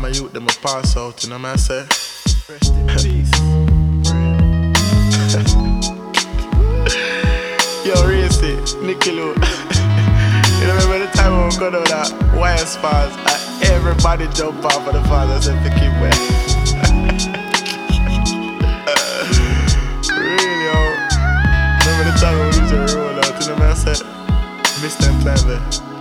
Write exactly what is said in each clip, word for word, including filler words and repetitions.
my youth, them a pass out, you know what I say? Rest in peace. Yo, Racy, Nicky Lou. You remember the time when we got out that wire spars and everybody jump off of the father said to keep wet. Really, yo. Remember the time when we used to roll out, you know what I said? Miss them time there.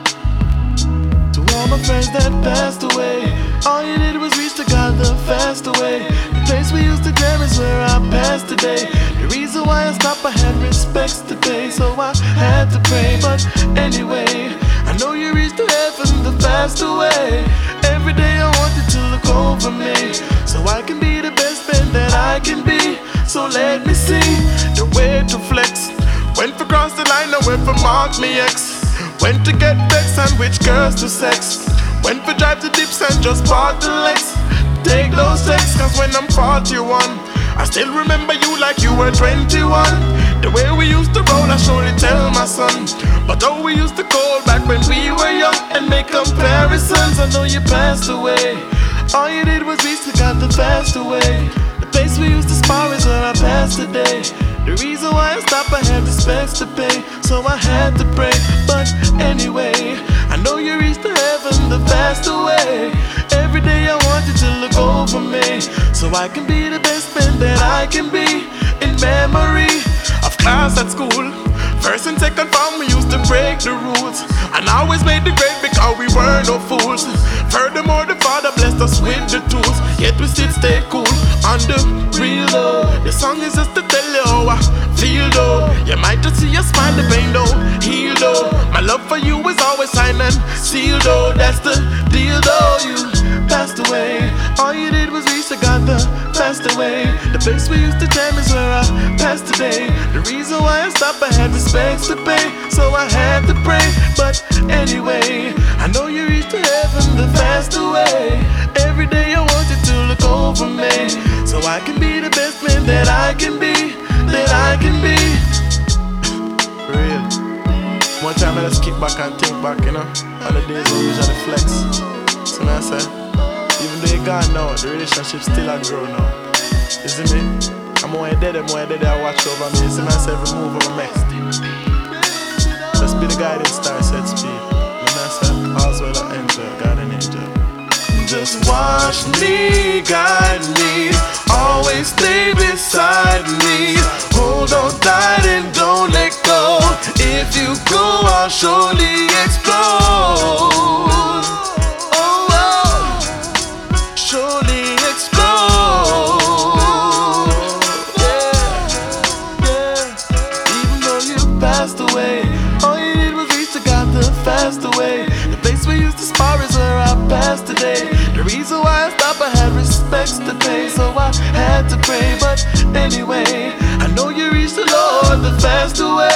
To all my friends that passed away, all you did was reach the God the fast away. The place we used to jam is where I passed today. The reason why I stopped, I had respects to pay, so I had to pray. But anyway, I know you reached to heaven the fast away. Every day I want you to look over me, so I can be the best man that I can be. So let me see the way to flex. Went for cross the line, I went for mark me X. Went to get vexed and which girls to sex. Went for drive to dips and just part the legs. Take those texts, cause when I'm forty-one, I still remember you like you were twenty-one. The way we used to roll, I surely tell my son. But how we used to call back when we were young and make comparisons. I know you passed away. All you did was reach the God the fast away. The place we used to spar is where I passed today. The reason why I stopped, I had respects to pay, so I had to pray. But anyway, I know you reached to heaven the fast away. Every day I want you to look over me, so I can be the best man that I can be. In memory of class at school, first and second form we used to break the rules, and always made the grade because we were no fools. Furthermore, the Father blessed us with the tools, yet we still stay cool on the real though. The song is just to tell you how I feel though. You might just see a smile, the pain though, heal though. My love for you is always signed and sealed though. That's the deal though. You passed away. All you did was reach the God the fast away. The place we used to jam is where I passed today. The reason why I stopped, I had respects to pay, so I had to pray. But anyway, I know you reached to heaven the fast away. Every day I want you to look over me, so I can be the best man that I can be, that I can be. For real. One time I just kick back and think back, you know, on the days when we usually flex. So now I say, even though you're gone now, the relationship still a grow now. You see me? I'm more dead and more dead, I watch over me. You see me, I say every move of my next. Just be the guiding star, set speed. And I say, all's well I enjoy, God and angel. Just watch me, guide me, always stay beside me. Hold on tight and don't let go. If you go, I'll surely explode. Oh, oh, surely explode. Yeah, yeah. Even though you passed away, all you did was reach the God the fast away. The place we used to spar is where I passed today. The reason why I stopped, I had respects to pay, so I had to pray. But anyway, I know you reached the Lord the fast away.